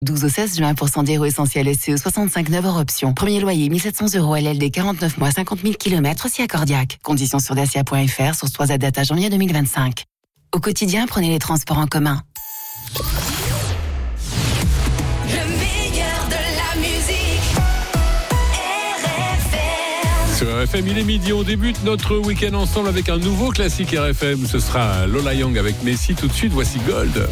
12 au 16 juin pour Sandero Essentiel SCE 65,9 hors option. Premier loyer 1700 € LLD 49 mois 50 000 km aussi à Cordiac. Conditions sur dacia.fr, source 3 date janvier 2025. Au quotidien, prenez les transports en commun. Sur RFM, il est midi, on débute notre week-end ensemble avec un nouveau classique RFM. Ce sera Lola Young avec Messi. Tout de suite, voici Gold.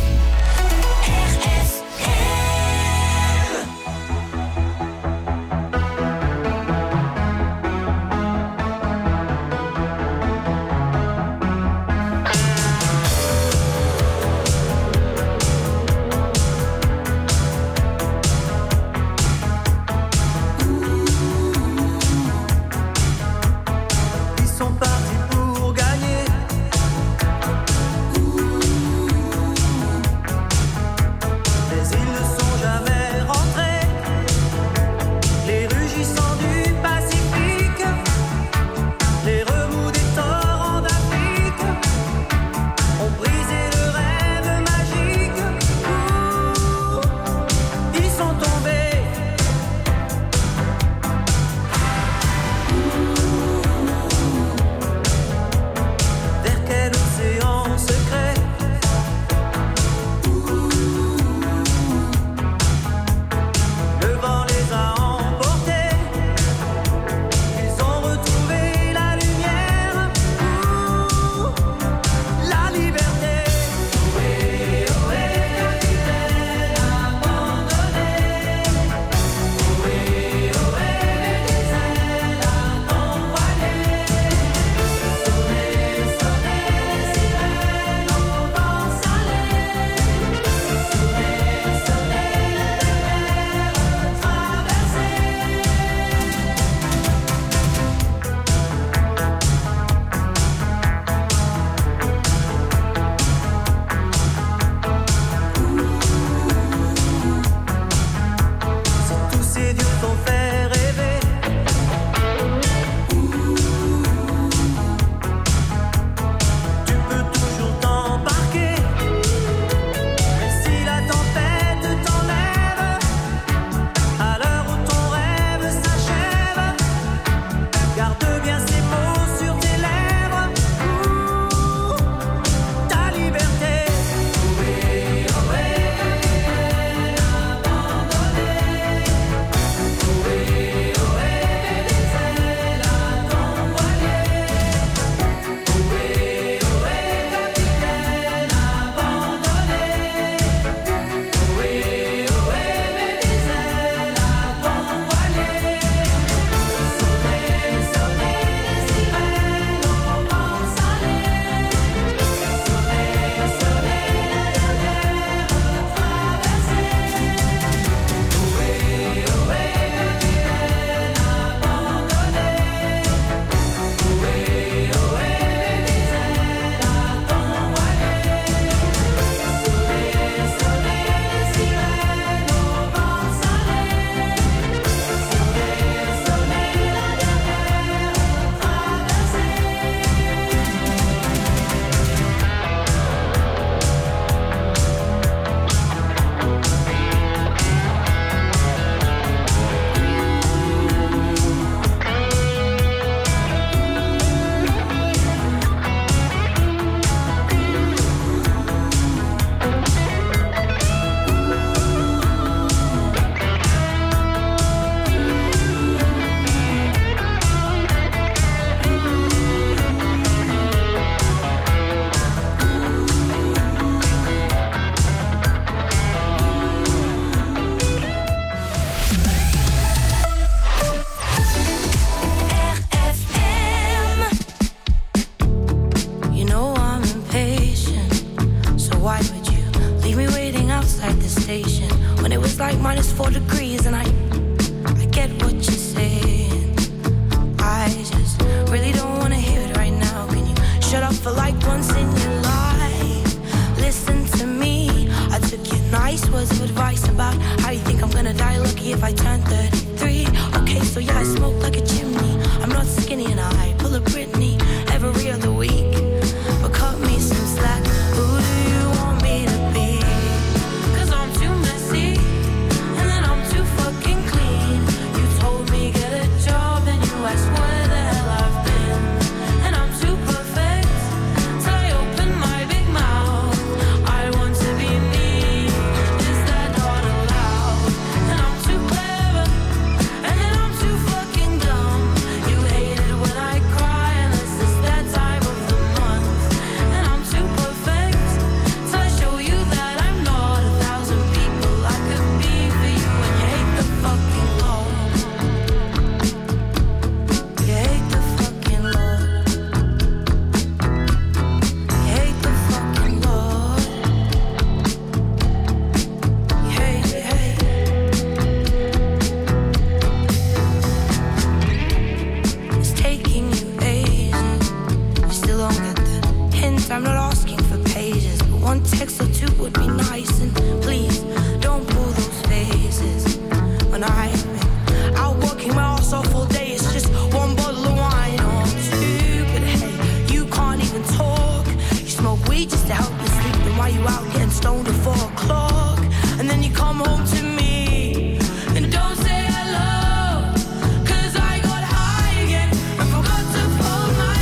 come home to me. And don't say hello, 'cause I got high again and forgot to fold my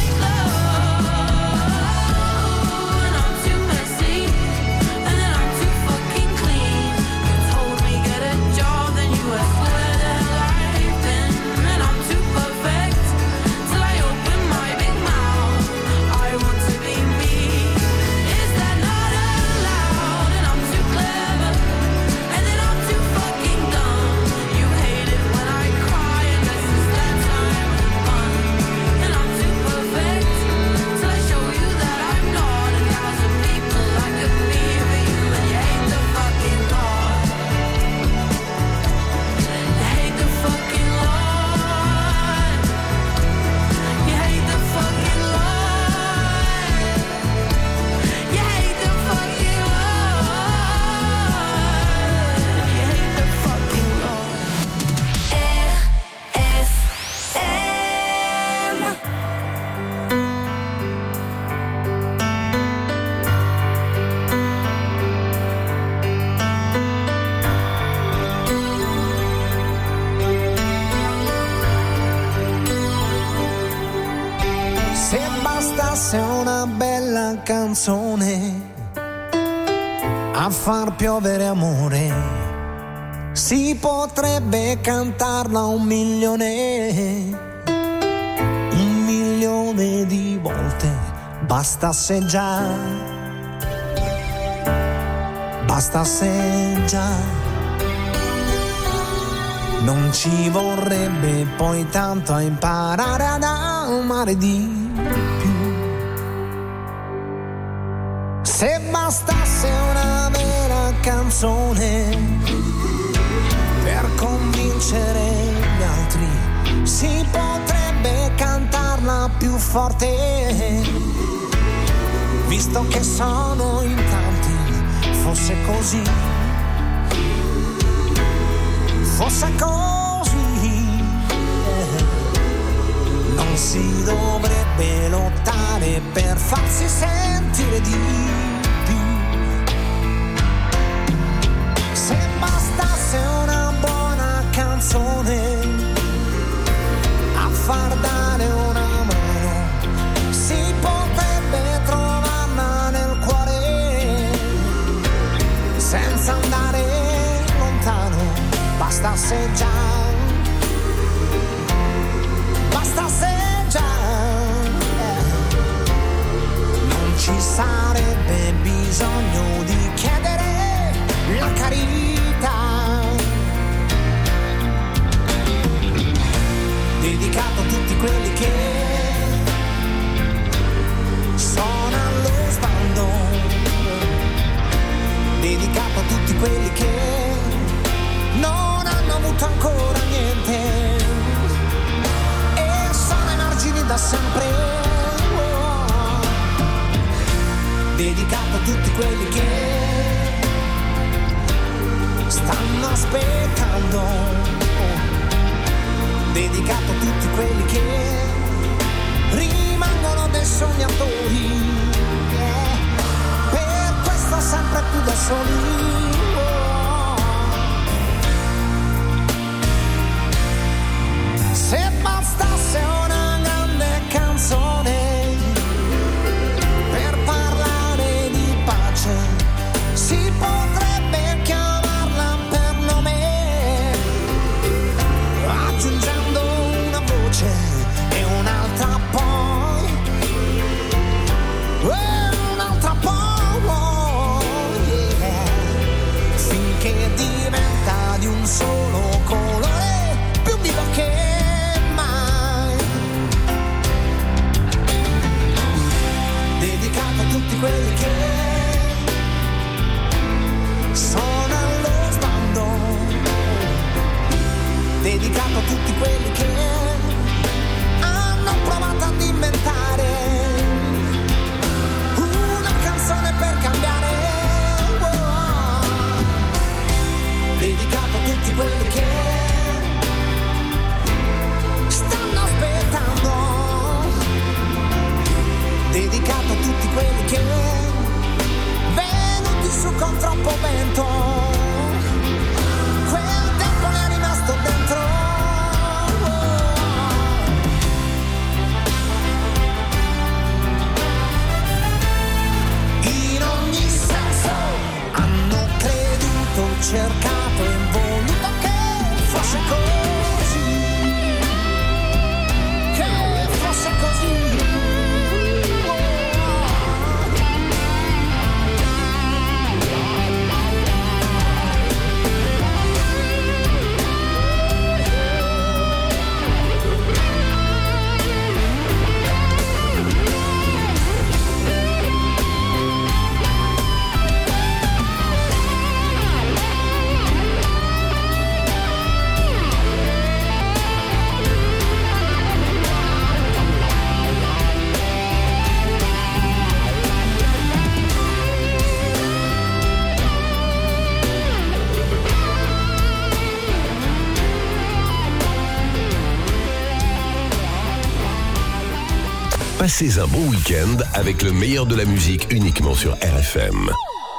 clothes. And I'm too messy, and then I'm too fucking clean. You told me get a job, then you asked where the life been. And I'm too perfect till I open my big mouth. I want to be me. Is that not allowed? And I'm too clever, and then I'm too fucking dumb. You hate it when I cry, unless it's that time of month. And I'm too perfect till I show you that I'm not. 1,000 people like me for you, and you hate the fucking God. You hate the fucking Lord. You hate the fucking Lord. You hate the fucking Lord. You hate the fucking Lord. RFM. Se bastasse una bella canzone a far piovere amore, si potrebbe cantarla 1.000.000 di volte. Bastasse già, bastasse già. Non ci vorrebbe poi tanto a imparare ad amare di più. Se bastasse una vera canzone per convincere gli altri, si potrebbe cantarla più forte. Visto che sono in tanti, fosse così. Fosse così, non si dovrebbe lottare per farsi sentire di più. Se bastasse una buona canzone a far dare una mano, si potrebbe trovarla nel cuore senza andare lontano. Bastasse già, bastasse già, non ci sarebbe bisogno di chiedere la carità. Dedicato a tutti quelli che sono allo sbando, dedicato a tutti quelli che non hanno avuto ancora niente e sono ai margini da sempre. Dedicato a tutti quelli che stanno aspettando. Dedicato a tutti quelli che rimangono dei sognatori, per questo sempre più da soli. Se bastasse una grande canzone per parlare di pace, si potrebbe chiamarla per nome, aggiungendo una voce e un'altra poi, un'altra poi, yeah. Finché diventa di un solo colore, più vivo che tutti quelli che sono allo sbando, dedicato a tutti quelli che hanno provato ad inventare una canzone per cambiare, dedicato a tutti quelli che stanno aspettando, dedicato a tutti quelli che venuti su con troppo vento fosse così, che fosse così. Passez un bon week-end avec le meilleur de la musique uniquement sur RFM.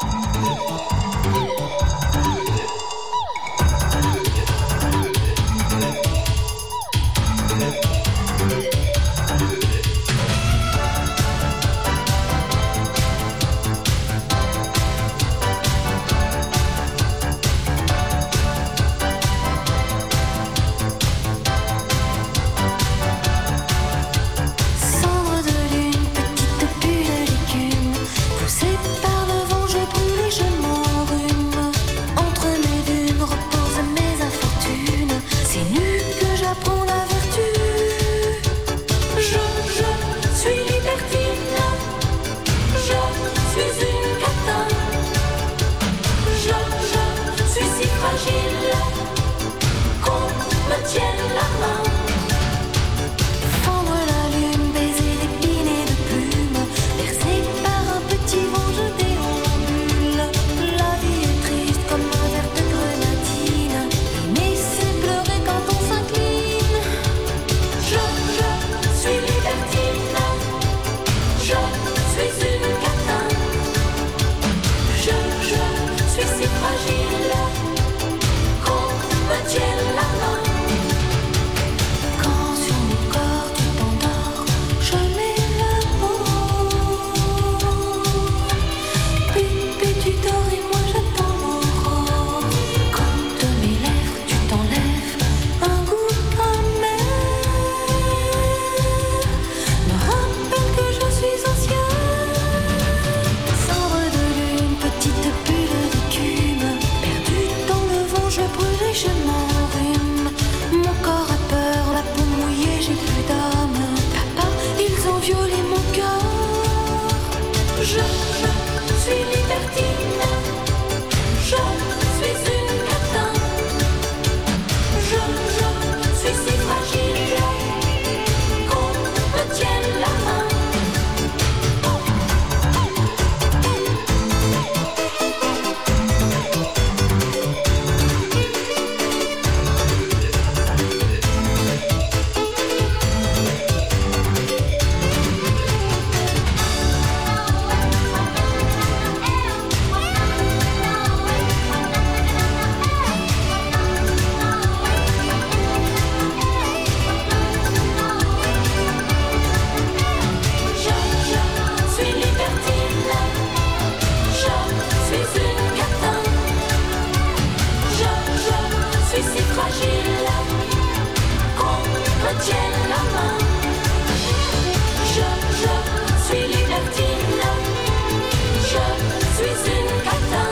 Cendre de lune, petite bulle d'écume, poussée par le vent, je brûle et je m'enrhume. Entre mes dunes reposent mes infortunes, c'est nu que j'apprends la vertu. Je suis libertine, je suis une catin. Je suis si fragile qu'on me tienne la main. Fendre la lune, baiser d'épines et de plumes, bercé par un petit vent, je déambule. La vie est triste comme un verre de grenadine, aimer c'est pleurer quand on s'incline. Je suis libertine, je suis une catin. Je suis si fragile qu'on me tienne la main. Quand sur mon corps tu t'endors, je mets la peau. Puis tu dors et moi j'attends l'aurore. Quand de mes lèvres tu t'enlèves un goût amer, me rappelle que je suis ancien. Cendre de lune, petite bulle d'écume, perdue dans le vent, je brûle et je m'enrhume. Mon corps a peur, la peau mouillée, j'ai plus d'âme. Papa, ils ont violé mon cœur. Je suis libertine, je suis une catin. Je suis si fragile qu'on me tienne la main. Je suis libertine, je suis une catin. Je suis si fragile qu'on me tienne la main. Je suis libertine, je suis une catin.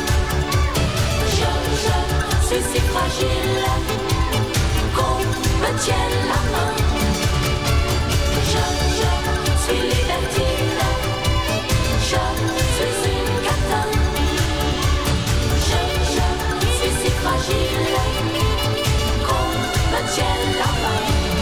Je suis si fragile qu'on me tienne la main. Je suis libertine, je suis une catin. Je suis si fragile qu'on me tienne la main.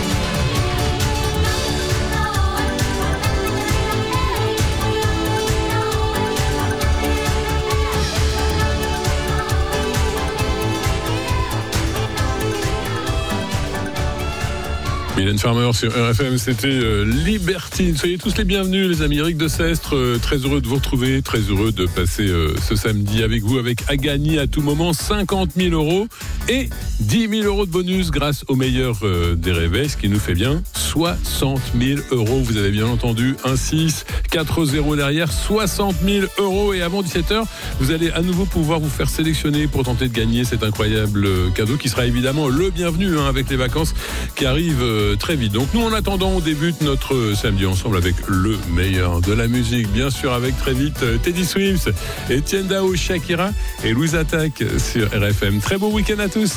Mylène Farmer sur RFM, c'était Libertine. Soyez tous les bienvenus, les amis. Eric de Sestre, très heureux de vous retrouver, très heureux de passer ce samedi avec vous, avec à gagner à tout moment 50 000 €. et 10 000 euros de bonus grâce au meilleur des réveils, ce qui nous fait bien 60 000 euros. Vous avez bien entendu, 1 6, 4 0 derrière, 60 000 euros. Et avant 17h, vous allez à nouveau pouvoir vous faire sélectionner pour tenter de gagner cet incroyable cadeau qui sera évidemment le bienvenu avec les vacances qui arrivent très vite. Donc nous, en attendant, on débute notre samedi ensemble avec le meilleur de la musique, bien sûr, avec très vite Teddy Swims, Etienne Dao, Shakira et Louise Attaque sur RFM. Très beau week-end à tous.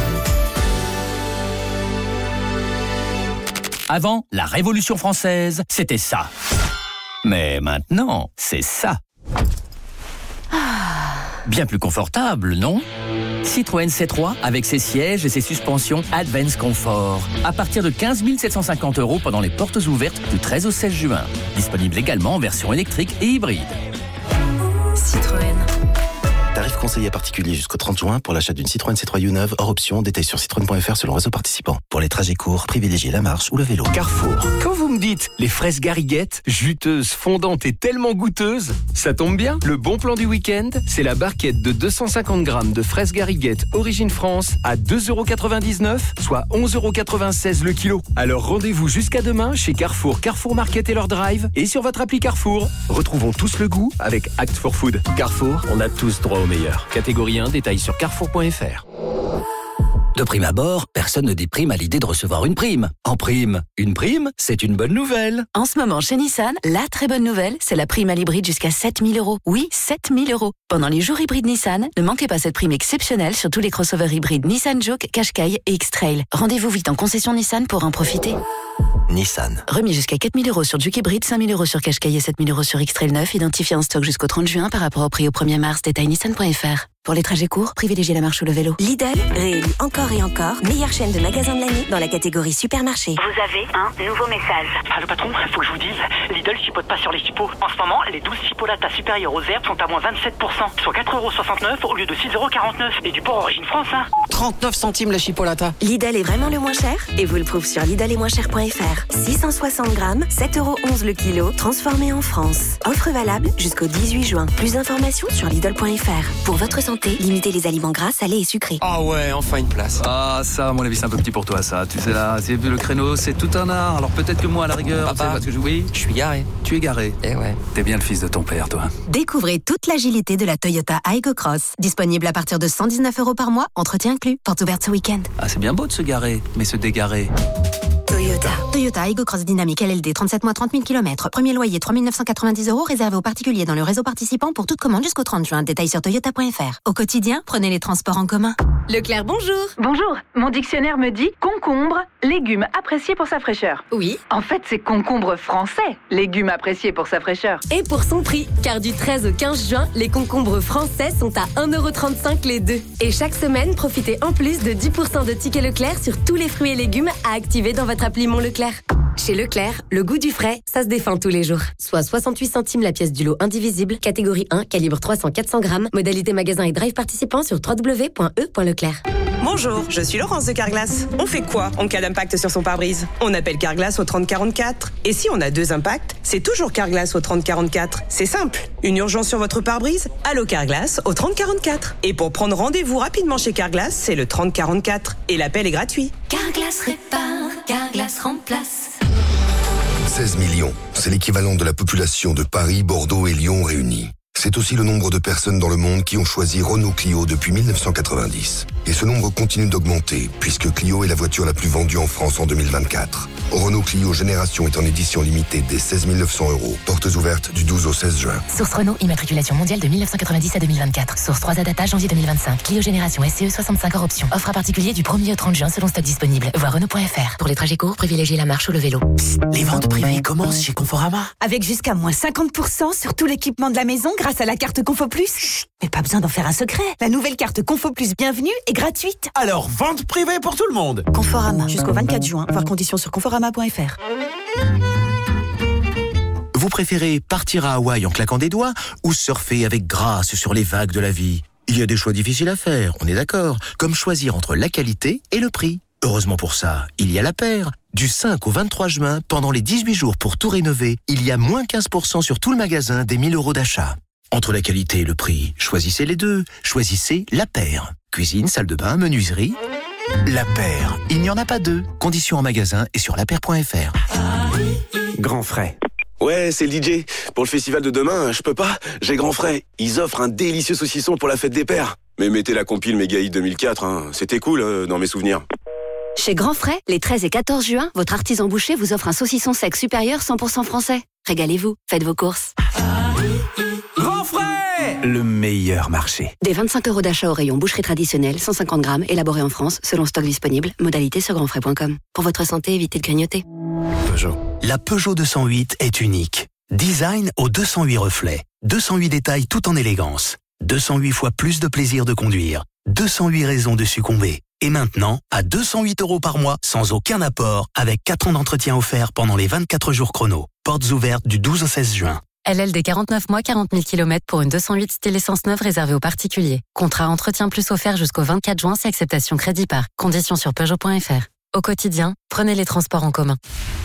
Avant, la Révolution française, c'était ça. Mais maintenant, c'est ça. Bien plus confortable, non ? Citroën C3 avec ses sièges et ses suspensions Advance Comfort. À partir de 15 750 € pendant les portes ouvertes du 13 au 16 juin. Disponible également en version électrique et hybride. Citroën. Tarif conseillé particulier jusqu'au 30 juin pour l'achat d'une Citroën C3 U9 hors option. Détail sur citroën.fr selon réseau participant. Pour les trajets courts, privilégiez la marche ou le vélo. Carrefour. Quand vous me dites les fraises Gariguette, juteuses, fondantes et tellement goûteuses, ça tombe bien. Le bon plan du week-end, c'est la barquette de 250 grammes de fraises Gariguette Origine France à 2,99 €, soit 11,96 € le kilo. Alors rendez-vous jusqu'à demain chez Carrefour, Carrefour Market et leur drive et sur votre appli Carrefour. Retrouvons tous le goût avec Act for Food. Carrefour, on a tous droit au meilleur. Catégorie 1, détail sur carrefour.fr. De prime abord, personne ne déprime à l'idée de recevoir une prime. En prime, une prime, c'est une bonne nouvelle. En ce moment, chez Nissan, la très bonne nouvelle, c'est la prime à l'hybride jusqu'à 7 000 €. Oui, 7 000 €. Pendant les jours hybrides Nissan, ne manquez pas cette prime exceptionnelle sur tous les crossovers hybrides Nissan Juke, Qashqai et X-Trail. Rendez-vous vite en concession Nissan pour en profiter. Nissan. Remis jusqu'à 4 000 € sur Juke hybride, 5 000 € sur Qashqai et 7 000 € sur X-Trail 9, identifié en stock jusqu'au 30 juin par rapport au prix au 1er mars. Détail nissan.fr. Pour les trajets courts, privilégiez la marche ou le vélo. Lidl, réélu encore et encore, meilleure chaîne de magasins de l'année dans la catégorie supermarché. Vous avez un nouveau message. Allô patron, faut que je vous dise, Lidl chipote pas sur les chipots. En ce moment, les 12 chipolatas supérieurs aux herbes sont à moins 27%, soit 4,69 € au lieu de 6,49 € et du port origine France, hein. 39 centimes la chipolata. Lidl est vraiment le moins cher et vous le prouve sur lidl-et-moins-cher.fr. 660 grammes, 7,11 € le kilo, transformé en France. Offre valable jusqu'au 18 juin. Plus d'informations sur lidl.fr. Pour votre santé, limitez les aliments gras, salés et sucrés. Ah ouais, enfin une place. Ah ça, à mon avis, c'est un peu petit pour toi, ça. Tu sais là, c'est le créneau, c'est tout un art. Alors peut-être que moi, à la rigueur, Papa, tu sais pas ce que oui, je suis garé. Tu es garé. Eh ouais. T'es bien le fils de ton père, toi. Découvrez toute l'agilité de la Toyota Aygo Cross. Disponible à partir de 119 € par mois, entretien inclus. Porte ouverte ce week-end. Ah, c'est bien beau de se garer, mais se dégarer. Toyota Aygo Cross Dynamique LLD, 37 mois, 30 000 km. Premier loyer 3 990 € réservé aux particuliers dans le réseau participant pour toute commande jusqu'au 30 juin. Détail sur toyota.fr. Au quotidien, prenez les transports en commun. Leclerc, bonjour. Bonjour. Mon dictionnaire me dit concombre, légume apprécié pour sa fraîcheur. Oui. En fait, c'est concombre français, légume apprécié pour sa fraîcheur. Et pour son prix, car du 13 au 15 juin, les concombres français sont à 1,35 € les deux. Et chaque semaine, profitez en plus de 10% de tickets Leclerc sur tous les fruits et légumes à activer dans votre appli Mon Leclerc. Chez Leclerc, le goût du frais, ça se défend tous les jours. Soit 68 centimes la pièce du lot indivisible, catégorie 1, calibre 300-400 grammes, modalité magasin et drive participant sur www.e.leclerc. Bonjour, je suis Laurence de Carglass. On fait quoi en cas d'impact sur son pare-brise? On appelle Carglass au 3044. Et si on a deux impacts, c'est toujours Carglass au 3044. C'est simple. Une urgence sur votre pare-brise? Allô Carglass au 3044. Et pour prendre rendez-vous rapidement chez Carglass, c'est le 3044. Et l'appel est gratuit. Carglass répare, Carglass remplace. 16 millions, c'est l'équivalent de la population de Paris, Bordeaux et Lyon réunis. C'est aussi le nombre de personnes dans le monde qui ont choisi Renault Clio depuis 1990. Et ce nombre continue d'augmenter, puisque Clio est la voiture la plus vendue en France en 2024. Renault Clio Génération est en édition limitée dès 16 900 €. Portes ouvertes du 12 au 16 juin. Source Renault, immatriculation mondiale de 1990 à 2024. Source 3A Data, janvier 2025. Clio Génération SCE 65 hors option. Offre à particulier du 1er au 30 juin selon stock disponible. Voir Renault.fr. Pour les trajets courts, privilégiez la marche ou le vélo. Psst, les ventes privées commencent chez Conforama. Avec jusqu'à moins 50% sur tout l'équipement de la maison grâce à la carte Confo Plus. Chut, mais pas besoin d'en faire un secret. La nouvelle carte Confo Plus Bienvenue est gratuite. Alors, vente privée pour tout le monde. Conforama, jusqu'au 24 juin. Voir conditions sur conforama.fr. Vous préférez partir à Hawaï en claquant des doigts ou surfer avec grâce sur les vagues de la vie? Il y a des choix difficiles à faire, on est d'accord. Comme choisir entre la qualité et le prix. Heureusement pour ça, il y a La Paire. Du 5 au 23 juin, pendant les 18 jours pour tout rénover, il y a moins 15% sur tout le magasin des 1 000 € d'achat. Entre la qualité et le prix, choisissez les deux. Choisissez La Paire. Cuisine, salle de bain, menuiserie. La Paire, il n'y en a pas deux. Conditions en magasin et sur lapaire.fr. Grand Frais. Ouais, c'est le DJ. Pour le festival de demain, je peux pas. J'ai Grand Frais. Ils offrent un délicieux saucisson pour la fête des pères. Mais mettez la compile Méga Hit 2004, hein. C'était cool dans mes souvenirs. Chez Grand Frais, les 13 et 14 juin, votre artisan boucher vous offre un saucisson sec supérieur 100% français. Régalez-vous, faites vos courses. Grand Frais, le meilleur marché. Des 25 € d'achat au rayon boucherie traditionnelle, 150 grammes, élaboré en France, selon stock disponible. Modalité sur grandfrais.com. Pour votre santé, évitez de grignoter. Peugeot. La Peugeot 208 est unique. Design aux 208 reflets. 208 détails tout en élégance. 208 fois plus de plaisir de conduire. 208 raisons de succomber. Et maintenant, à 208 € par mois, sans aucun apport, avec 4 ans d'entretien offert pendant les 24 jours chrono. Portes ouvertes du 12 au 16 juin. LLD 49 mois, 40 000 km pour une 208 style essence neuve réservée aux particuliers. Contrat entretien plus offert jusqu'au 24 juin si acceptation crédit par. Conditions sur Peugeot.fr. Au quotidien, prenez les transports en commun.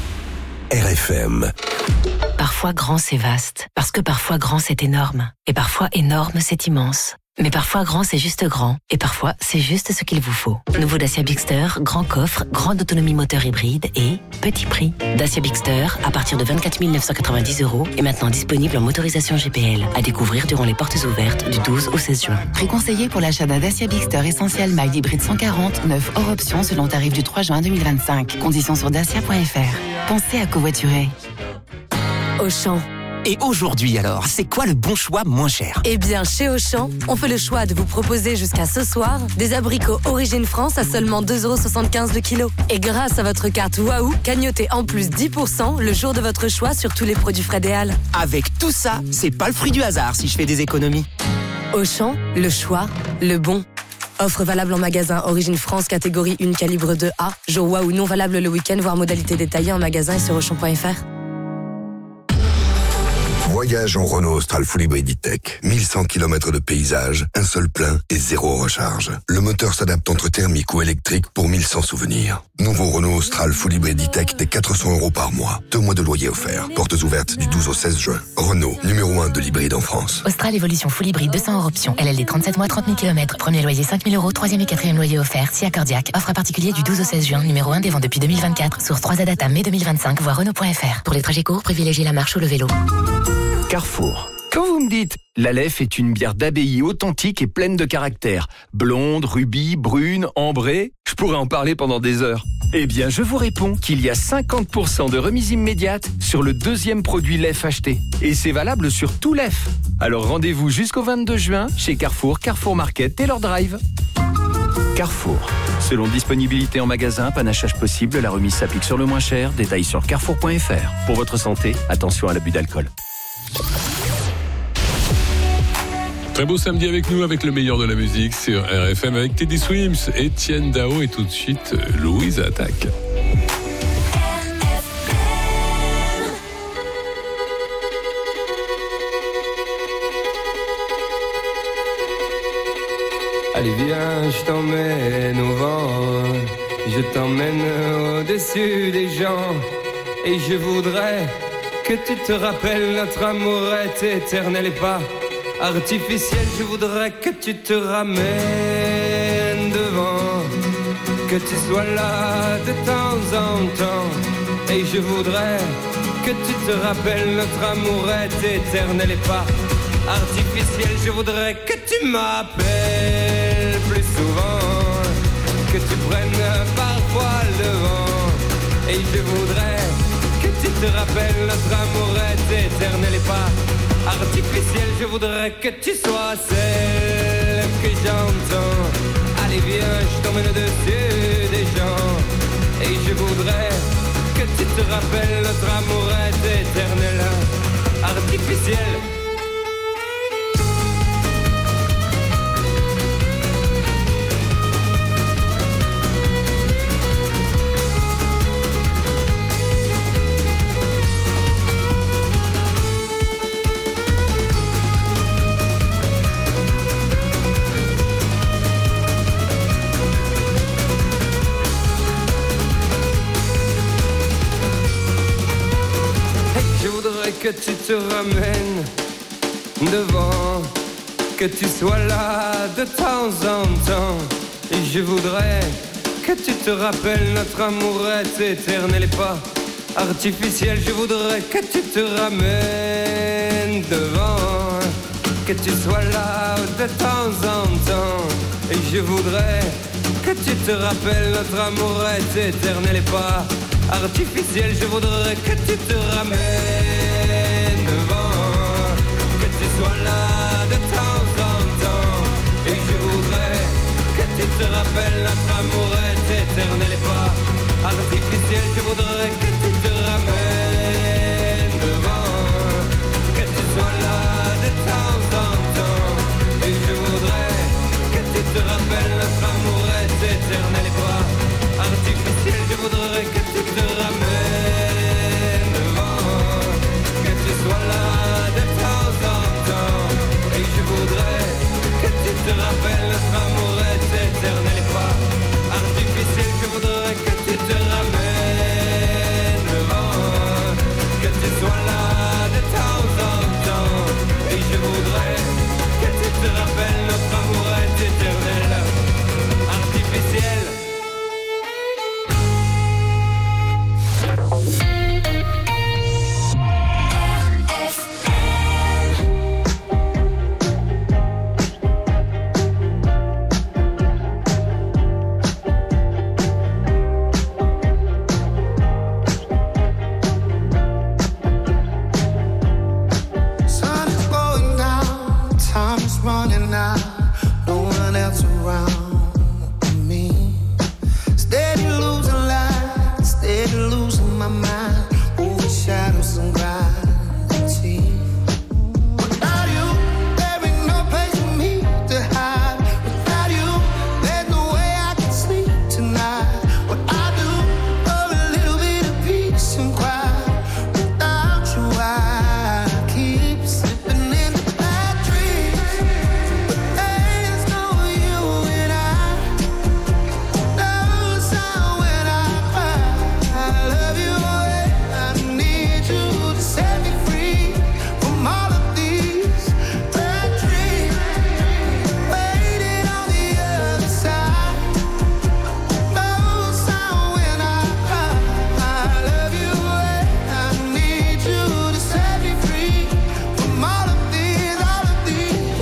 RFM. Parfois grand c'est vaste, parce que parfois grand c'est énorme, et parfois énorme c'est immense. Mais parfois grand c'est juste grand, et parfois c'est juste ce qu'il vous faut. Nouveau Dacia Bigster, grand coffre, grande autonomie moteur hybride et petit prix. Dacia Bigster à partir de 24 990 € est maintenant disponible en motorisation GPL, à découvrir durant les portes ouvertes du 12 au 16 juin. Prix conseillé pour l'achat d'un Dacia Bigster Essentiel Mild Hybride 140, 9 hors option selon tarif du 3 juin 2025. Conditions sur dacia.fr. Pensez à covoiturer. Auchan. Et aujourd'hui alors, c'est quoi le bon choix moins cher? Eh bien, chez Auchan, on fait le choix de vous proposer jusqu'à ce soir des abricots Origine France à seulement 2,75 € le kilo. Et grâce à votre carte Waouh, cagnotez en plus 10% le jour de votre choix sur tous les produits Frédéal. Avec tout ça, c'est pas le fruit du hasard si je fais des économies. Auchan, le choix, le bon. Offre valable en magasin Origine France catégorie 1 calibre 2A. Jour Waouh non valable le week-end, voire modalité détaillée en magasin et sur Auchan.fr. Voyage en Renault Austral Full Hybrid E-Tech. 1100 km de paysage, un seul plein et zéro recharge. Le moteur s'adapte entre thermique ou électrique pour 1100 souvenirs. Nouveau Renault Austral Full Hybrid E-Tech des 400 € par mois. 2 mois de loyer offerts. Portes ouvertes du 12 au 16 juin. Renault, numéro 1 de l'hybride en France. Austral Evolution Full Hybride 200 € option. LLD 37 mois, 30 000 km. Premier loyer 5 000 €. Troisième et quatrième loyer offert. Si accordiaque. Offre à particulier du 12 au 16 juin. Numéro 1 des ventes depuis 2024. Source 3 Adata mai 2025. Voir Renault.fr. Pour les trajets courts, privilégiez la marche ou le vélo. Carrefour. Quand vous me dites « l'Aleph est une bière d'abbaye authentique et pleine de caractère, blonde, rubis, brune, ambrée », je pourrais en parler pendant des heures. Eh bien, je vous réponds qu'il y a 50% de remise immédiate sur le deuxième produit Lef acheté. Et c'est valable sur tout Lef. Alors rendez-vous jusqu'au 22 juin chez Carrefour, Carrefour Market, Taylor Drive. Carrefour. Selon disponibilité en magasin, panachage possible, la remise s'applique sur le moins cher. Détails sur carrefour.fr. Pour votre santé, attention à l'abus d'alcool. Très beau samedi avec nous, avec le meilleur de la musique sur RFM, avec Teddy Swims, Etienne Dao et tout de suite Louise attaque. Allez viens, je t'emmène au vent, je t'emmène au-dessus des gens, et je voudrais que tu te rappelles, notre amour est éternel et pas artificiel. Je voudrais que tu te ramènes devant, que tu sois là de temps en temps. Et je voudrais que tu te rappelles, notre amour est éternel et pas artificiel. Je voudrais que tu m'appelles plus souvent, que tu prennes parfois le vent. Et je voudrais que tu te rappelles, notre amour est éternel et pas artificiel. Je voudrais que tu sois celle que j'entends. Allez viens, je t'emmène au-dessus des gens. Et je voudrais que tu te rappelles, notre amour est éternel, artificiel. Que tu te ramènes devant, que tu sois là de temps en temps. Et je voudrais que tu te rappelles, notre amour est éternel et pas artificiel. Je voudrais que tu te ramènes devant, que tu sois là de temps en temps. Et je voudrais que tu te rappelles, notre amour est éternel et pas artificiel. Je voudrais que tu te ramènes devant, que tu sois là de temps en temps. Et je voudrais que tu te rappelles, notre amour est éternel et pas artificiel. Je voudrais que tu te ramènes devant, que tu sois là de temps en temps. Et je voudrais que tu te rappelles, notre amour est éternel et pas artificiel. Je voudrais que tu te ramènes devant, que tu sois là de temps en temps. Et je voudrais que tu te rappelles, notre amour est éternel et pas artificiel. Je voudrais que tu te ramènes devant, que tu sois là de temps en temps. Et je voudrais que tu te rappelles, notre amour est éternel, artificiel. Sun is going down, time is running out, no one else around me. Steady losing light, steady losing my mind, over shadows and gravity. Without you, there ain't no place for me to hide. Without you, there's no way I can sleep tonight. What I do for a little bit of peace and quiet. Without you, I keep slipping into bad dreams. But there's no you and I. No sound when I cry. I love you and I need you to set me free from all of these bad dreams. Waiting on the other side. No sound when I cry. I love you and I need you to set me free from all of these bad dreams.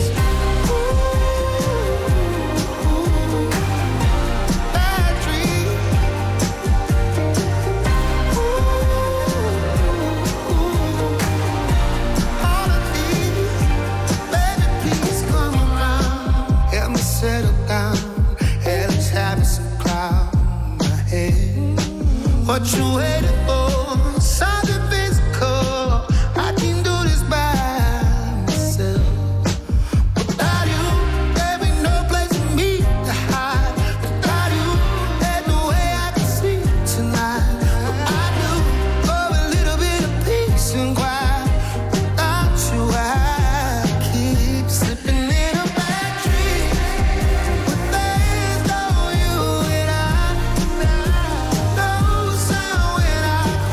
All of these, baby, please come around. Help me settle down. Hell is having some cloud in my head. What you waiting for? Something physical. I can do this by myself. Without you, there ain't no place for me to hide. Without you, there's no way I can sleep tonight. What I do for a little bit of peace and quiet. Without you, I keep slipping in a bad dream. But there's no you and I. No sound when I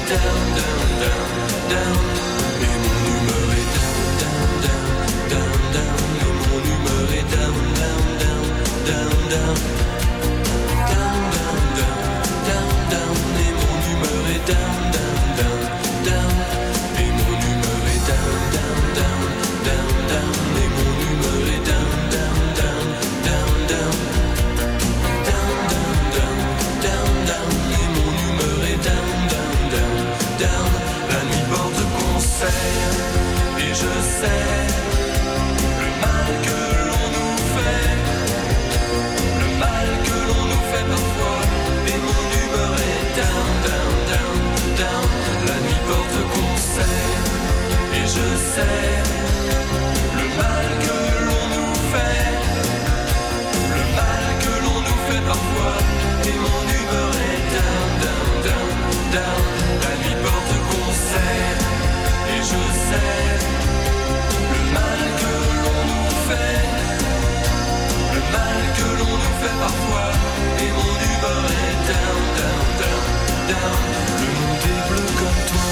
down, down, down, down. Et mon humeur est down, down, down, down, down. Et mon humeur est down, down, down, down, down. Down, down, down, down, down. Et mon humeur est down, down, down, down. Et mon humeur est down, down, down, down, down. Et mon humeur est down, down, down, down, down. Down, down, down, down, down. Et mon humeur est down, down, down, down. La nuit porte conseil et je sais le mal que l'on nous fait, le mal que l'on nous fait parfois. Et mon humeur est down, down, down, down. La nuit porte conseil et je sais le mal que l'on nous fait, le mal que l'on nous fait parfois. Et mon humeur est down, down, down, down. La nuit porte conseil et je sais le mal que l'on nous fait, le mal que l'on nous fait parfois. Et mon humeur est down, down, down, down. Le monde est bleu comme toi.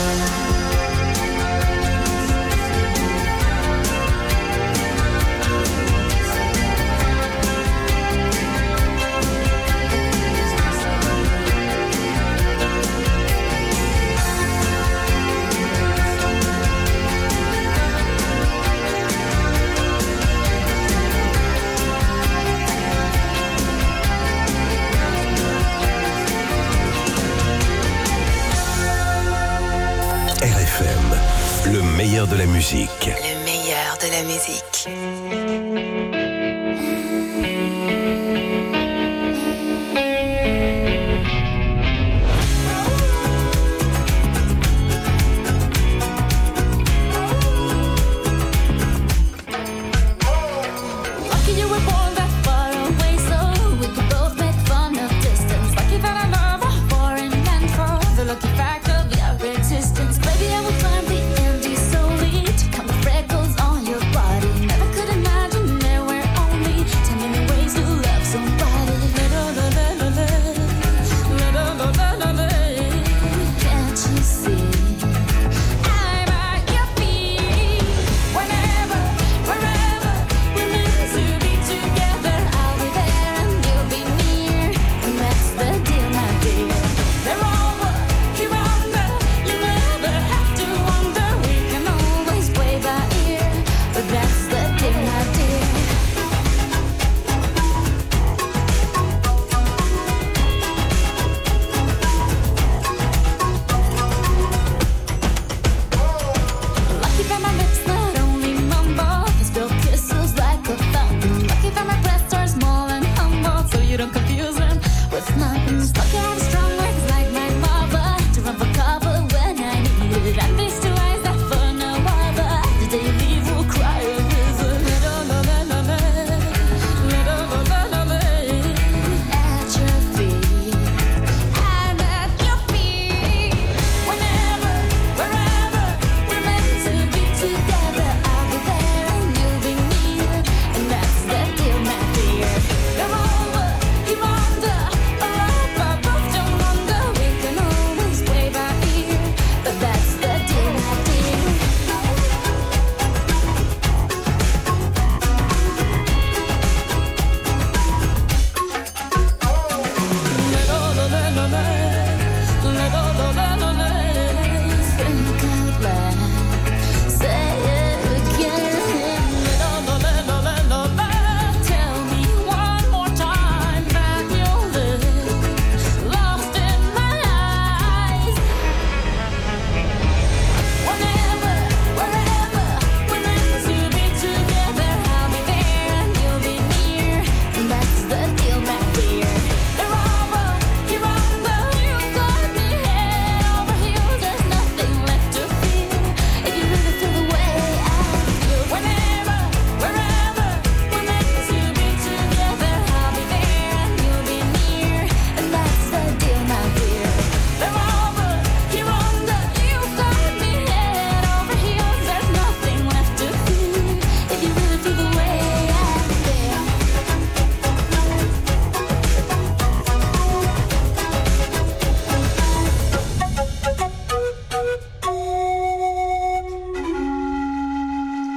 RFM, le meilleur de la musique. Le meilleur de la musique. Lucky you were born that far away, so we could both make fun of distance. Lucky that I love a foreign land for the lucky fact of your existence. Baby, I will climb the Andes solely to count the freckles on your body. Never could imagine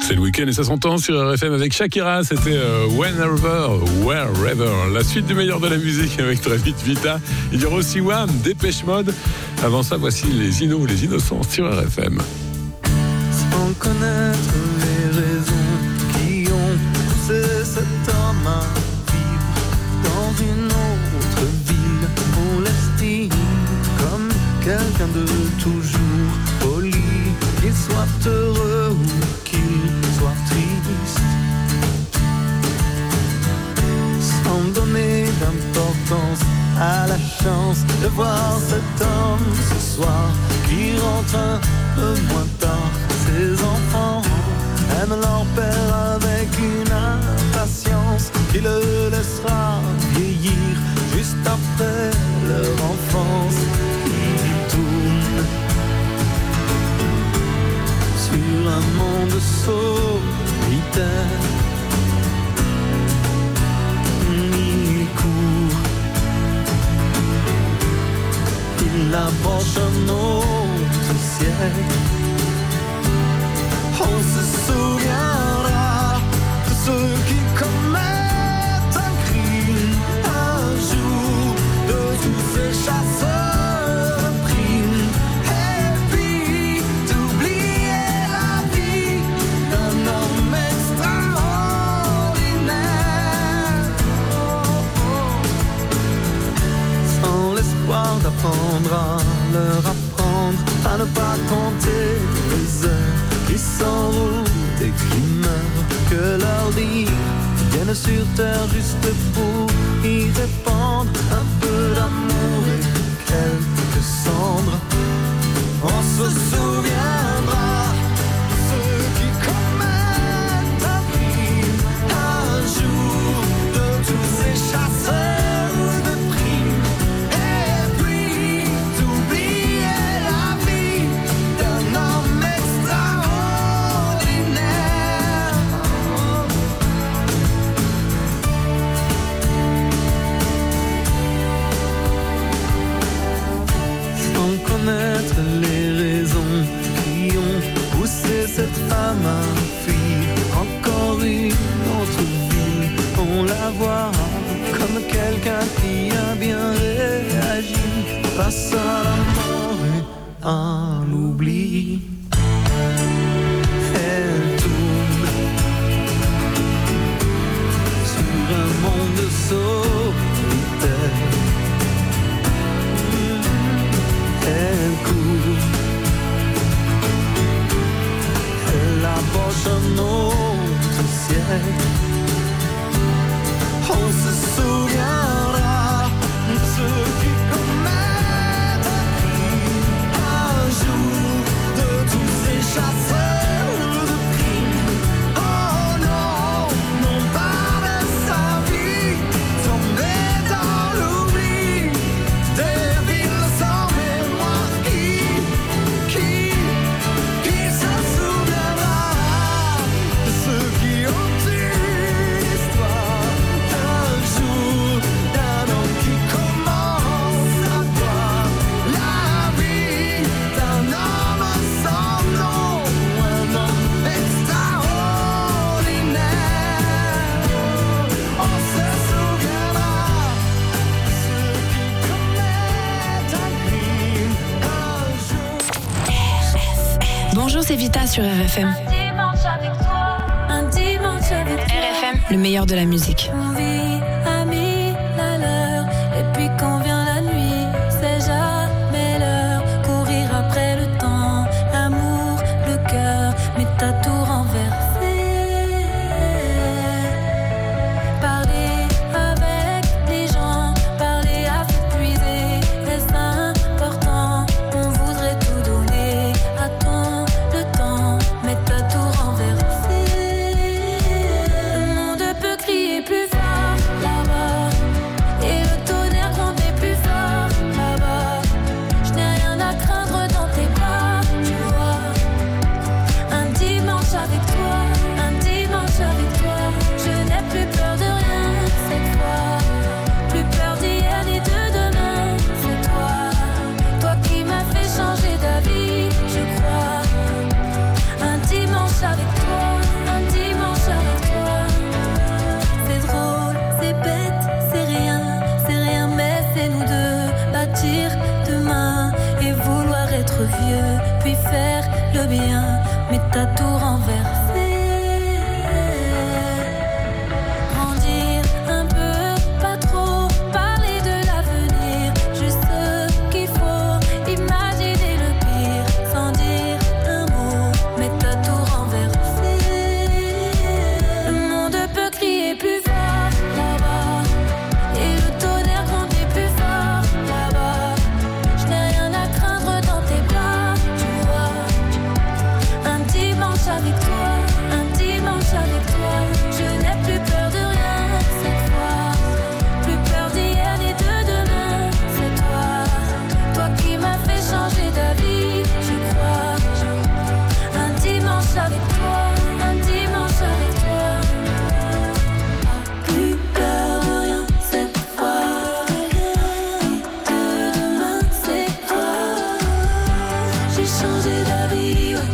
C'est le week-end et ça s'entend sur RFM avec Shakira. C'était Wherever. La suite du meilleur de la musique avec très vite Vita. Il y aura aussi Wham, Dépêche Mode. Avant ça, voici les Innocents sur RFM. Sans connaître les raisons qui ont poussé cet homme à vivre dans une autre ville, on l'estime comme quelqu'un de toujours poli, qu'il soit heureux ou qu'il soit triste, sans donner d'importance à la chance de voir cet homme ce soir qui rentre un peu moins tard. Ses enfants aiment leur père avec une impatience qui le laissera vieillir juste après leur enfance. Ils tournent sur un monde solitaire. Ils courent, ils approchent un autre siècle. On se souviendra de ceux qui commettent un crime un jour, de tous ces chasseurs de primes, et puis d'oublier la vie d'un homme extraordinaire, sans l'espoir d'apprendre à leur apprendre à ne pas compter les heures qui s'enroulent et qui meurent, que leur dire viennent sur terre juste pour y répandre un peu d'amour et quelques cendres. On se souviendra de ceux qui commettent un crime un jour, de tous ces chasseurs de primes, et puis d'oublier la vie d'un homme extraordinaire. Sans connaître les raisons qui ont poussé cette femme à fuir encore une autre ville, on la voit comme quelqu'un qui a bien réagi face à la mort et à l'oubli. Elle tourne sur un monde solitaire. Elle court, elle approche un autre siècle. On se souviendra de ceux qui commettent un crime un jour, de tous ces chasseurs de primes. Oh non, non pas de sa vie, tombée dans l'oubli, des villes sans mémoire. Qui se souviendra de ceux qui ont une histoire d'un jour, d'un homme qui commence à voir la vie d'un homme sans nom, un homme extraordinaire. On se souviendra de ceux qui commettent un crime un jour. Bonjour, c'est Vita sur RFM. RFM, le meilleur de la musique. On vit à 1000 à l'heure, et puis quand vient la nuit, c'est jamais l'heure. Courir après le temps, l'amour, le cœur, mais t'as tout renversé. Parler avec les gens, parler à s'épuiser, est-ce important? On voudrait tout donner, attends le temps, mais t'as tout renversé. Le monde peut crier plus fort. être vieux, puis faire le bien, mais t'as tout renversé. Grandir un peu, pas trop, parler de l'avenir, juste ce qu'il faut, imaginer le pire, sans dire un mot, mais t'as tout renversé. Le monde peut crier plus fort là-bas, et le tonnerre gronder plus fort là-bas. Je n'ai rien à craindre dans tes bras, tu vois. Un dimanche avec toi, un dimanche avec toi. Je n'ai plus peur de rien cette fois, plus peur d'hier ni de demain. C'est toi, toi qui m'as fait changer d'avis, je crois. Un dimanche avec toi, un dimanche avec toi. Plus peur de rien cette fois, de demain c'est toi. J'ai changé d'avis, ouais.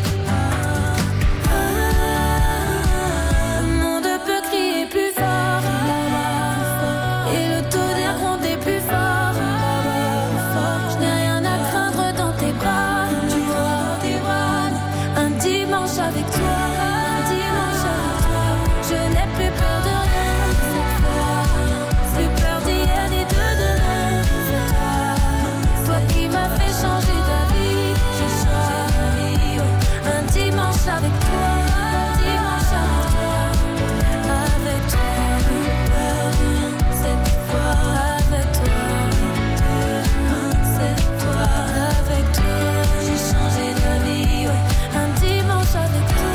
Le monde peut crier plus fort là-bas, et le tonnerre gronder plus fort là-bas. Je n'ai rien à craindre dans tes bras, tu vois, tes bras. Un dimanche avec toi, un dimanche avec toi. Je n'ai plus peur de rien cette fois, plus peur d'hier ni de demain. C'est toi, toi qui m'as fait changer d'avis. J'ai changé d'avis, ouais. Un dimanche avec toi, un dimanche avec toi. Avec toi, plus peur de rien cette fois. Avec toi, cette fois. Avec toi, j'ai changé d'avis, ouais. Un dimanche avec toi,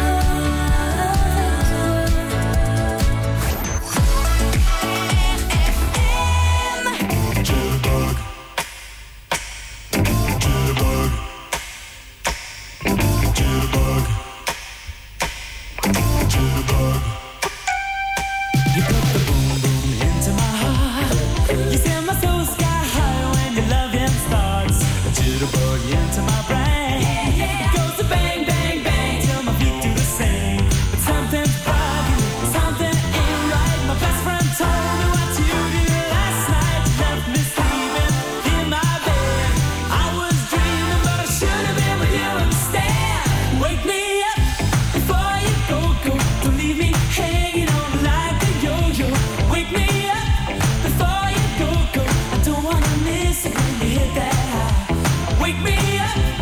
You put the boom boom into my heart. You send my soul sky high when your loving starts. A jitterbug into my brain. It goes to bang bang bang till my feet do the same. But something's bugging, something ain't right. My best friend told me what you did last night. You left me sleeping in my bed. I was dreaming, but I should have been with you instead. Wake me up before you go. Don't leave me hanging on like a yo-yo. Wake me up before you go. I don't wanna miss it when you hit that high. Wake me up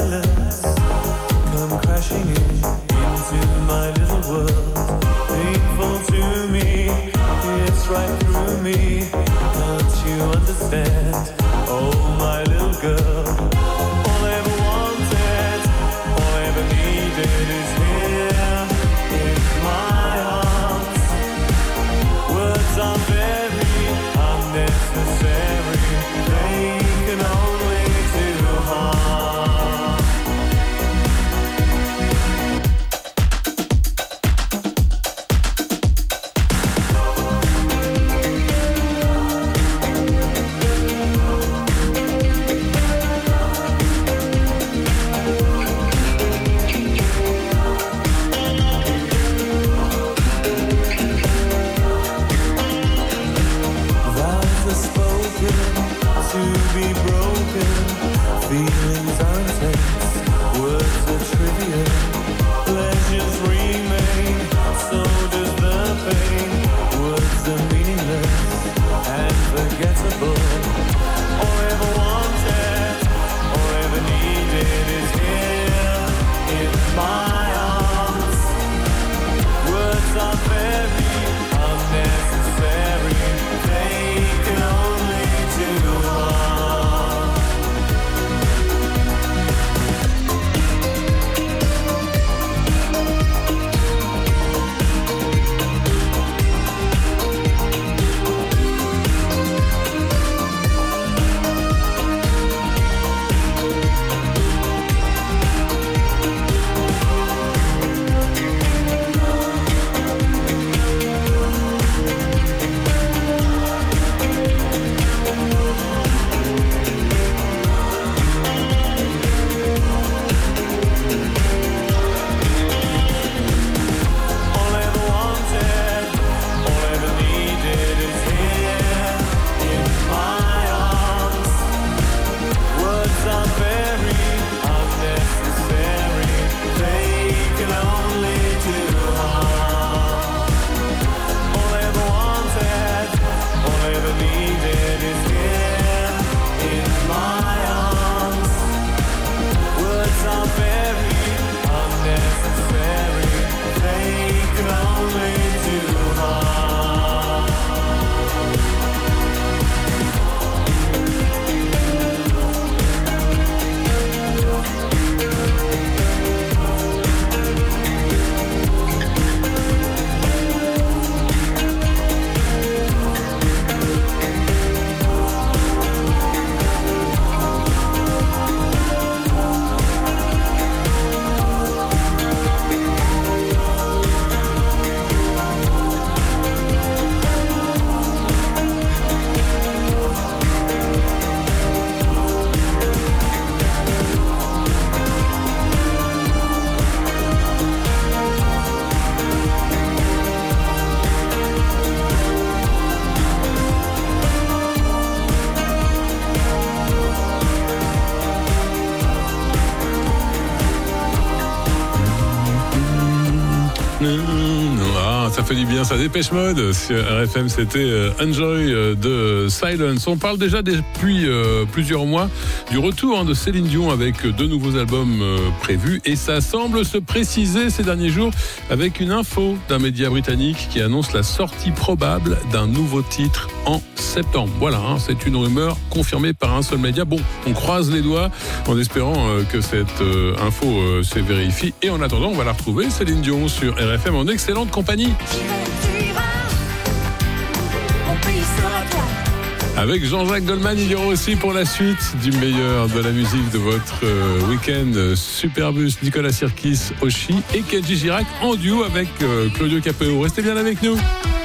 silence come crashing into my little world. Painful to me, it's right through me. Don't you understand? Oh, my little girl. All I ever wanted, all I ever needed is here in my arms. Words are very unnecessary. They can only do harm. Ça fait du bien, ça. Dépêche Mode sur RFM, c'était Enjoy de Silence. On parle déjà depuis plusieurs mois du retour de Céline Dion avec 2 nouveaux albums prévus, et ça semble se préciser ces derniers jours avec une info d'un média britannique qui annonce la sortie probable d'un nouveau titre en septembre. Voilà, c'est une rumeur confirmée par un seul média. Bon, on croise les doigts en espérant que cette info se vérifie, et en attendant, on va la retrouver, Céline Dion, sur RFM en excellente compagnie. Avec Jean-Jacques Goldman, il y aura aussi pour la suite du meilleur de la musique de votre week-end, Superbus, Nicolas Sirkis, Oshi et Kenji Girac en duo avec Claudio Capéo. Restez bien avec nous.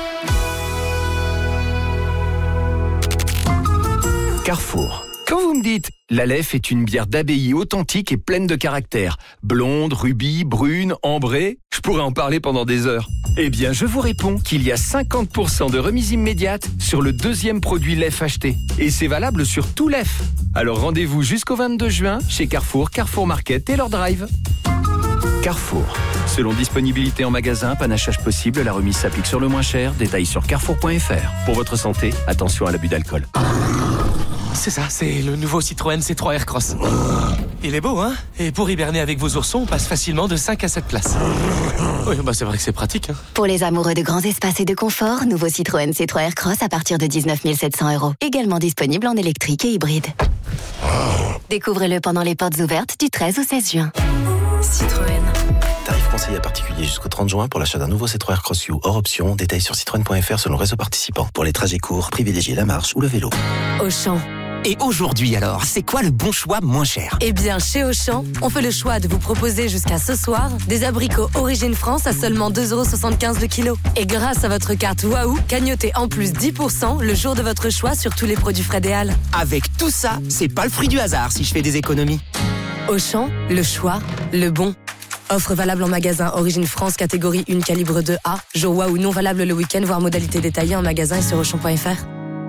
Carrefour. Quand vous me dites « l'Aleph est une bière d'abbaye authentique et pleine de caractère, blonde, rubis, brune, ambrée », je pourrais en parler pendant des heures. Eh bien, je vous réponds qu'il y a 50% de remise immédiate sur le 2e produit Lef acheté. Et c'est valable sur tout Lef. Alors rendez-vous jusqu'au 22 juin chez Carrefour, Carrefour Market et leur drive. Carrefour. Selon disponibilité en magasin, panachage possible, la remise s'applique sur le moins cher. Détails sur carrefour.fr. Pour votre santé, attention à l'abus d'alcool. C'est ça, c'est le nouveau Citroën C3 Aircross. Il est beau, hein? Et pour hiberner avec vos oursons, on passe facilement de 5 à 7 places. Oui, bah c'est vrai que c'est pratique, hein. Pour les amoureux de grands espaces et de confort, nouveau Citroën C3 Aircross à partir de 19 700 €. Également disponible en électrique et hybride. Découvrez-le pendant les portes ouvertes du 13 au 16 juin. Citroën. Tarif conseillé à particulier jusqu'au 30 juin pour l'achat d'un nouveau C3 Aircross U hors option. Détails sur citroën.fr selon le réseau participant. Pour les trajets courts, privilégiez la marche ou le vélo. Auchan. Et aujourd'hui alors, c'est quoi le bon choix moins cher? Eh bien, chez Auchan, on fait le choix de vous proposer jusqu'à ce soir des abricots Origine France à seulement 2,75 € le kilo. Et grâce à votre carte Waouh, cagnotez en plus 10% le jour de votre choix sur tous les produits Frédéal. Avec tout ça, c'est pas le fruit du hasard si je fais des économies. Auchan, le choix, le bon. Offre valable en magasin Origine France catégorie 1 calibre 2A. Jour Waouh non valable le week-end, voire modalité détaillée en magasin et sur Auchan.fr.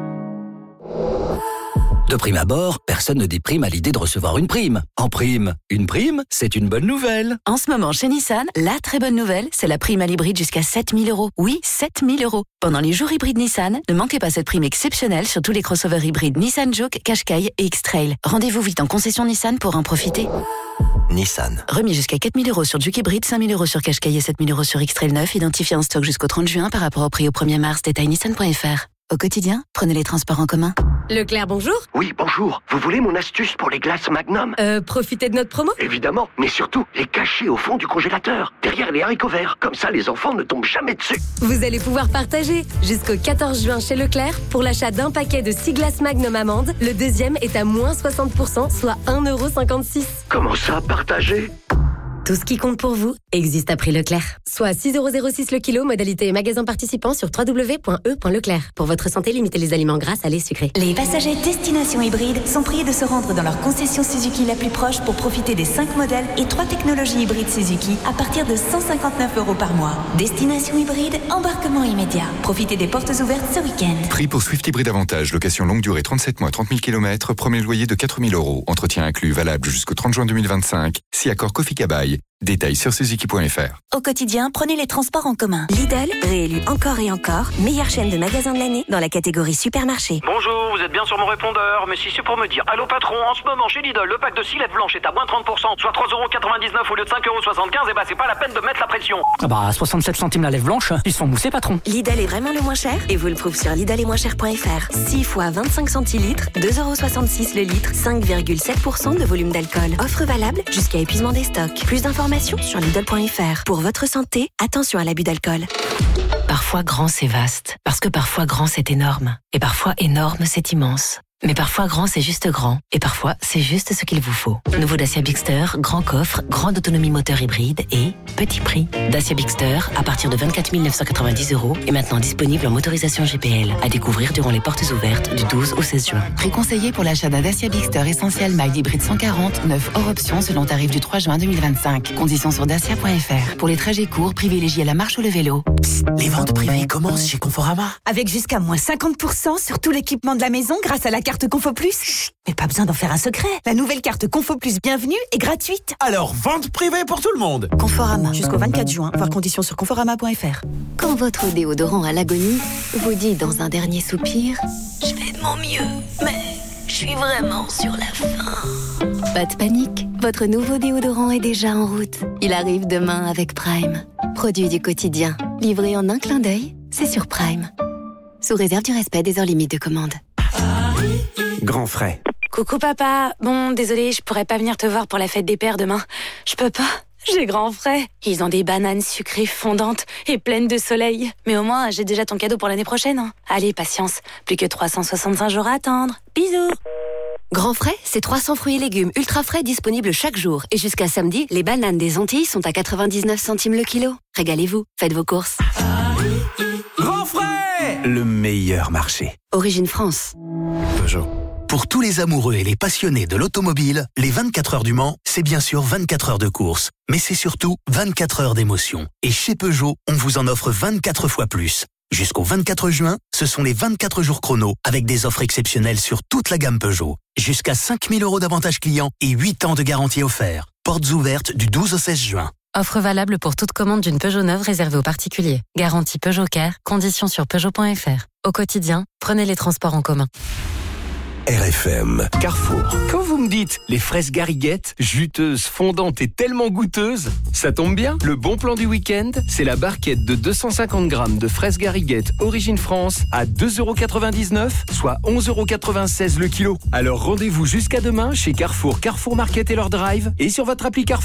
De prime abord, personne ne déprime à l'idée de recevoir une prime. En prime, une prime, c'est une bonne nouvelle. En ce moment, chez Nissan, la très bonne nouvelle, c'est la prime à l'hybride jusqu'à 7 000 €. Oui, 7 000 €. Pendant les jours hybrides Nissan, ne manquez pas cette prime exceptionnelle sur tous les crossovers hybrides Nissan Juke, Qashqai et X-Trail. Rendez-vous vite en concession Nissan pour en profiter. Nissan. Remis jusqu'à 4 000 € sur Juke hybride, 5 000 € sur Qashqai et 7 000 € sur X-Trail 9, identifié en stock jusqu'au 30 juin par rapport au prix au 1er mars. Détail nissan.fr. Au quotidien, prenez les transports en commun. Leclerc, bonjour. Oui, bonjour. Vous voulez mon astuce pour les glaces Magnum? Profitez de notre promo? Évidemment, mais surtout, les cacher au fond du congélateur, derrière les haricots verts. Comme ça, les enfants ne tombent jamais dessus. Vous allez pouvoir partager. Jusqu'au 14 juin chez Leclerc, pour l'achat d'un paquet de 6 glaces Magnum amandes, le deuxième est à moins 60%, soit 1,56 €. Comment ça, partager? Tout ce qui compte pour vous existe à prix Leclerc. Soit 6,06 € le kilo, modalité et magasin participant sur www.e.leclerc. Pour votre santé, limitez les aliments gras, salés, sucrés. Les passagers destination hybride sont priés de se rendre dans leur concession Suzuki la plus proche pour profiter des 5 modèles et 3 technologies hybrides Suzuki à partir de 159 € par mois. Destination hybride, embarquement immédiat. Profitez des portes ouvertes ce week-end. Prix pour Swift Hybride Avantage, location longue durée 37 mois, 30 000 km, premier loyer de 4 000 €. Entretien inclus, valable jusqu'au 30 juin 2025. Si accord Kofi-Kabaï. Détails sur Suzuki.fr. Au quotidien, prenez les transports en commun. Lidl, réélu encore et encore, meilleure chaîne de magasins de l'année dans la catégorie supermarché. Bonjour, vous êtes bien sur mon répondeur, mais si c'est pour me dire allô patron, en ce moment chez Lidl, le pack de cilettes blanches est à moins 30%, soit 3,99 € au lieu de 5,75 €, et bah c'est pas la peine de mettre la pression. Ah bah, 67 centimes la lèvre blanche, ils se font mousser, patron. Lidl est vraiment le moins cher et vous le prouve sur lidl-et-moins-cher.fr. 6 fois 25 centilitres, 2,66 € le litre, 5,7% de volume d'alcool. Offre valable jusqu'à épuisement des stocks. Plus d'informations sur lidl.fr. Pour votre santé, attention à l'abus d'alcool. Parfois grand c'est vaste, parce que parfois grand c'est énorme, et parfois énorme c'est immense. Mais parfois grand c'est juste grand, et parfois c'est juste ce qu'il vous faut. Nouveau Dacia Bigster, grand coffre, grande autonomie moteur hybride et petit prix. Dacia Bigster à partir de 24 990 € et maintenant disponible en motorisation GPL. À découvrir durant les portes ouvertes du 12 au 16 juin. Prix conseillé pour l'achat d'un Dacia Bigster Essential Mild hybride 140, 9 hors option selon tarif du 3 juin 2025. Conditions sur dacia.fr. Pour les trajets courts, privilégiez la marche ou le vélo. Psst, les ventes privées commencent chez Conforama. Avec jusqu'à moins 50% sur tout l'équipement de la maison grâce à la carte Confo Plus. Chut, mais pas besoin d'en faire un secret. La nouvelle carte Confo Plus Bienvenue est gratuite. Alors, vente privée pour tout le monde. Conforama, jusqu'au 24 juin. Voir conditions sur conforama.fr. Quand votre déodorant à l'agonie vous dit dans un dernier soupir « Je fais de mon mieux, mais je suis vraiment sur la fin ». Pas de panique, votre nouveau déodorant est déjà en route. Il arrive demain avec Prime. Produit du quotidien, livré en un clin d'œil, c'est sur Prime. Sous réserve du respect des heures limites de commande. Grand frais. Coucou papa, bon désolé, je pourrais pas venir te voir pour la fête des pères demain. Je peux pas, j'ai grand frais. Ils ont des bananes sucrées fondantes et pleines de soleil. Mais au moins, j'ai déjà ton cadeau pour l'année prochaine. Hein. Allez, patience, plus que 365 jours à attendre. Bisous. Grand frais, c'est 300 fruits et légumes ultra frais disponibles chaque jour. Et jusqu'à samedi, les bananes des Antilles sont à 99 centimes le kilo. Régalez-vous, faites vos courses. Grand frais, le meilleur marché. Origine France. Peugeot. Pour tous les amoureux et les passionnés de l'automobile, les 24 heures du Mans, c'est bien sûr 24 heures de course. Mais c'est surtout 24 heures d'émotion. Et chez Peugeot, on vous en offre 24 fois plus. Jusqu'au 24 juin, ce sont les 24 jours chrono avec des offres exceptionnelles sur toute la gamme Peugeot. Jusqu'à 5 000 € d'avantages clients et 8 ans de garantie offert. Portes ouvertes du 12 au 16 juin. Offre valable pour toute commande d'une Peugeot neuve réservée aux particuliers. Garantie Peugeot Care, conditions sur Peugeot.fr. Au quotidien, prenez les transports en commun. RFM. Carrefour. Quand vous me dites les fraises Garriguette, juteuses, fondantes et tellement goûteuses, ça tombe bien. Le bon plan du week-end, c'est la barquette de 250 grammes de fraises Garriguette Origine France à 2,99 €, soit 11,96 € le kilo. Alors rendez-vous jusqu'à demain chez Carrefour, Carrefour Market et leur drive et sur votre appli Carrefour.